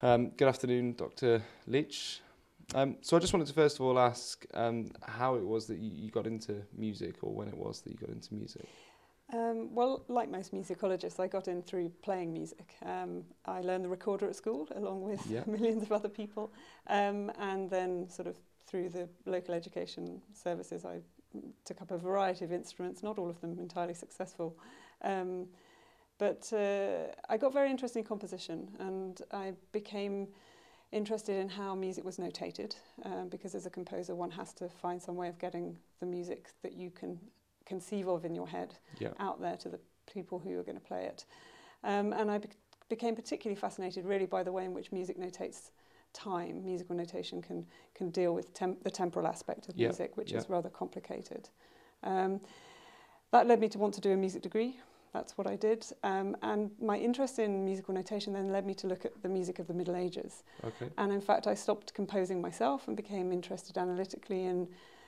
Good afternoon, Dr. Leach. So I just wanted to first of all ask how it was that you got into music, or when it was that you got into music. Well, like most musicologists, I got in through playing music. I learned the recorder at school, along with Yeah. millions of other people, and then sort of through the local education services, I took up a variety of instruments, not all of them entirely successful. But I got very interested in composition, and I became interested in how music was notated, because as a composer one has to find some way of getting the music that you can conceive of in your head Yeah. out there to the people who are going to play it. And I became particularly fascinated really by the way in which music notates time. Musical notation can deal with the temporal aspect of music, which is rather complicated. That led me to want to do a music degree. That's what I did. And my interest in musical notation then led me to look at the music of the Middle Ages. Okay. And in fact, I stopped composing myself and became interested analytically in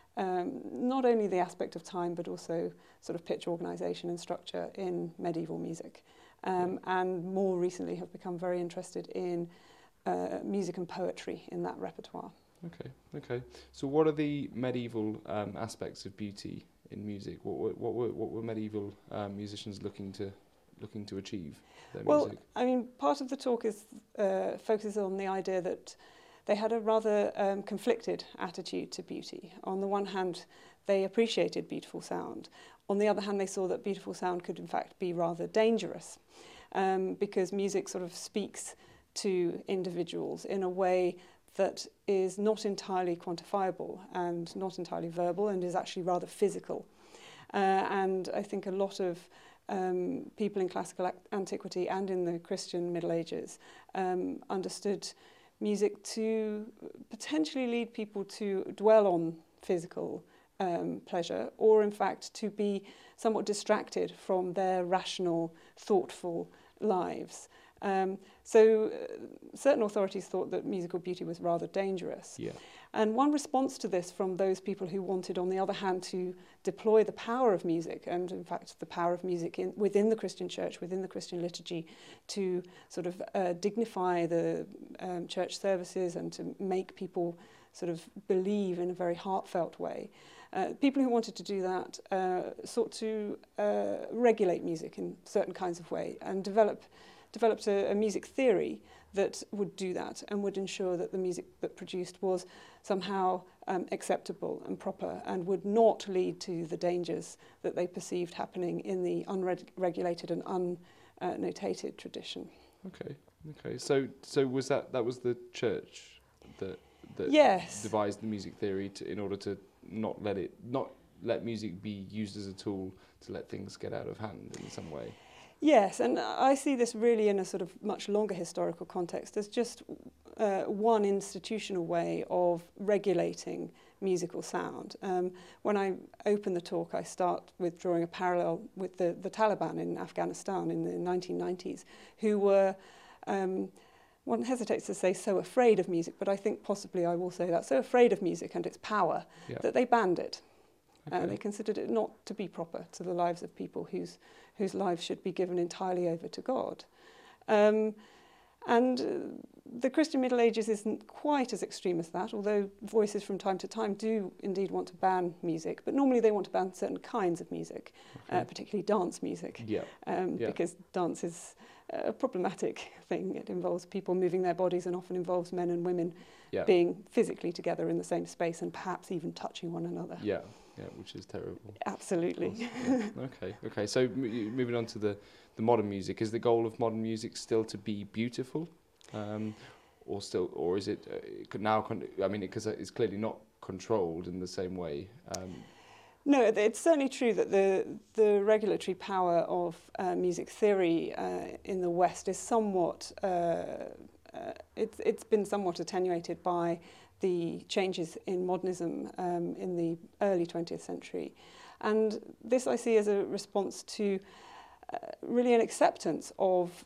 not only the aspect of time, but also sort of pitch organisation and structure in medieval music. And more recently have become very interested in music and poetry in that repertoire. Okay. So what are the medieval aspects of beauty in music? What were medieval musicians looking to achieve their music? I mean, part of the talk is focuses on the idea that they had a rather conflicted attitude to beauty. On the one hand, they appreciated beautiful sound. On the other hand, they saw that beautiful sound could in fact be rather dangerous, because music sort of speaks to individuals in a way that is not entirely quantifiable and not entirely verbal, and is actually rather physical. And I think a lot of people in classical antiquity and in the Christian Middle Ages understood music to potentially lead people to dwell on physical pleasure, or in fact to be somewhat distracted from their rational, thoughtful lives. So certain authorities thought that musical beauty was rather dangerous. Yeah. And one response to this from those people who wanted, on the other hand, to deploy the power of music, and in fact the power of music within the Christian church, within the Christian liturgy, to sort of dignify the church services and to make people sort of believe in a very heartfelt way. People who wanted to do that sought to regulate music in certain kinds of way and developed a music theory that would do that and would ensure that the music that produced was somehow acceptable and proper and would not lead to the dangers that they perceived happening in the unregulated and unnotated tradition. Okay. So was that was the church that Yes. devised the music theory in order to not let music be used as a tool to let things get out of hand in some way? Yes, and I see this really in a sort of much longer historical context as just one institutional way of regulating musical sound. When I open the talk, I start with drawing a parallel with the Taliban in Afghanistan in the 1990s, who were, one hesitates to say so afraid of music, but I think possibly I will say that, so afraid of music and its power that they banned it. They considered it not to be proper to the lives of people whose lives should be given entirely over to God. And the Christian Middle Ages isn't quite as extreme as that, although voices from time to time do indeed want to ban music, but normally they want to ban certain kinds of music, particularly dance music, because dance is a problematic thing. It involves people moving their bodies and often involves men and women being physically together in the same space and perhaps even touching one another. Yeah, which is terrible. Absolutely. Okay. So moving on to the modern music, is the goal of modern music still to be beautiful, or is it now? I mean, because it's clearly not controlled in the same way. No, it's certainly true that the regulatory power of music theory in the West is somewhat. It's been somewhat attenuated by the changes in modernism in the early 20th century. And this I see as a response to really an acceptance of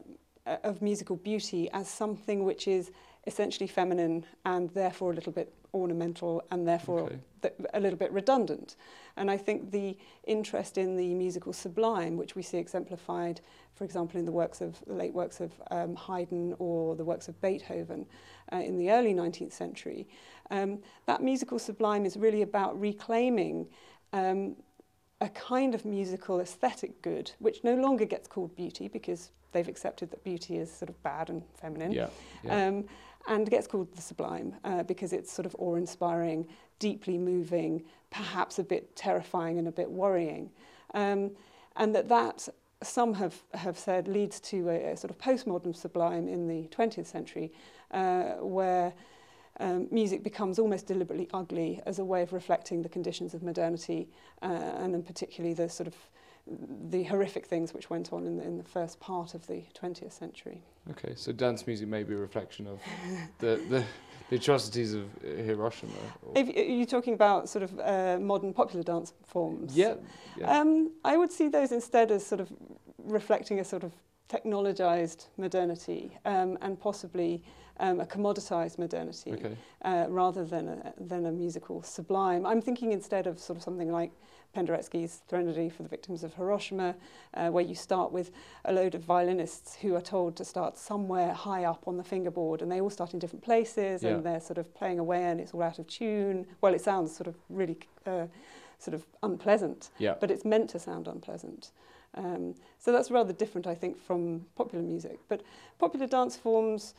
musical beauty as something which is essentially feminine and therefore a little bit ornamental and therefore Okay. a little bit redundant. And I think the interest in the musical sublime, which we see exemplified, for example, in the late works of Haydn or the works of Beethoven in the early 19th century, that musical sublime is really about reclaiming a kind of musical aesthetic good, which no longer gets called beauty because they've accepted that beauty is sort of bad and feminine. Yeah. Yeah. And gets called the sublime because it's sort of awe-inspiring, deeply moving, perhaps a bit terrifying and a bit worrying. And that some have said leads to a sort of postmodern sublime in the 20th century where music becomes almost deliberately ugly as a way of reflecting the conditions of modernity and in particularly the sort of the horrific things which went on in the first part of the 20th century. Okay, so dance music may be a reflection of the atrocities of Hiroshima. You're talking about sort of modern popular dance forms. Yeah. I would see those instead as sort of reflecting a sort of technologized modernity and possibly a commoditized modernity rather than a musical sublime. I'm thinking instead of sort of something like Penderecki's Threnody for the Victims of Hiroshima, where you start with a load of violinists who are told to start somewhere high up on the fingerboard, and they all start in different places, and they're sort of playing away, and it's all out of tune. Well, it sounds sort of really sort of unpleasant, but it's meant to sound unpleasant. So that's rather different, I think, from popular music. But popular dance forms,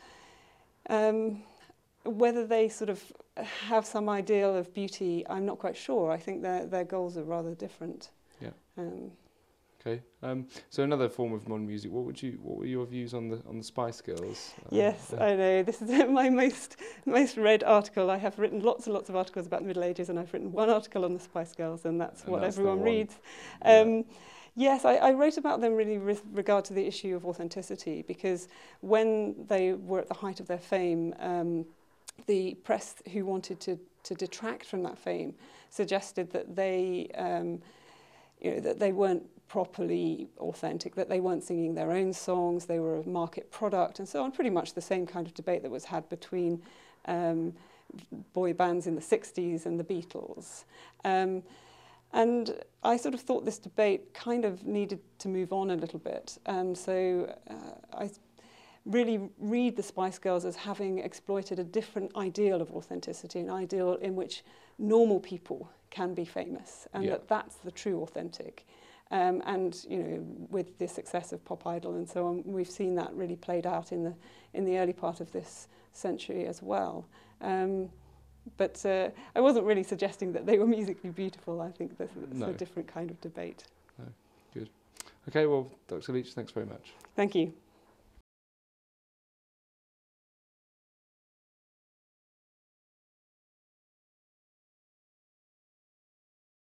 whether they sort of have some ideal of beauty, I'm not quite sure. I think their goals are rather different. Yeah. Okay. So another form of modern music. What were your views on the Spice Girls? Yes, I know. This is my most read article. I have written lots and lots of articles about the Middle Ages, and I've written one article on the Spice Girls, and that's what everyone reads. Yes, I wrote about them really with regard to the issue of authenticity, because when they were at the height of their fame, the press who wanted to detract from that fame suggested that they weren't properly authentic, that they weren't singing their own songs, they were a market product, and so on. Pretty much the same kind of debate that was had between boy bands in the 60s and the Beatles. And I sort of thought this debate kind of needed to move on a little bit. And so I really read the Spice Girls as having exploited a different ideal of authenticity, an ideal in which normal people can be famous, and that's the true authentic. And you know, with the success of Pop Idol and so on, we've seen that really played out in the early part of this century as well. But I wasn't really suggesting that they were musically beautiful. I think that's a different kind of debate. No, good. Okay, well, Dr. Leach, thanks very much. Thank you.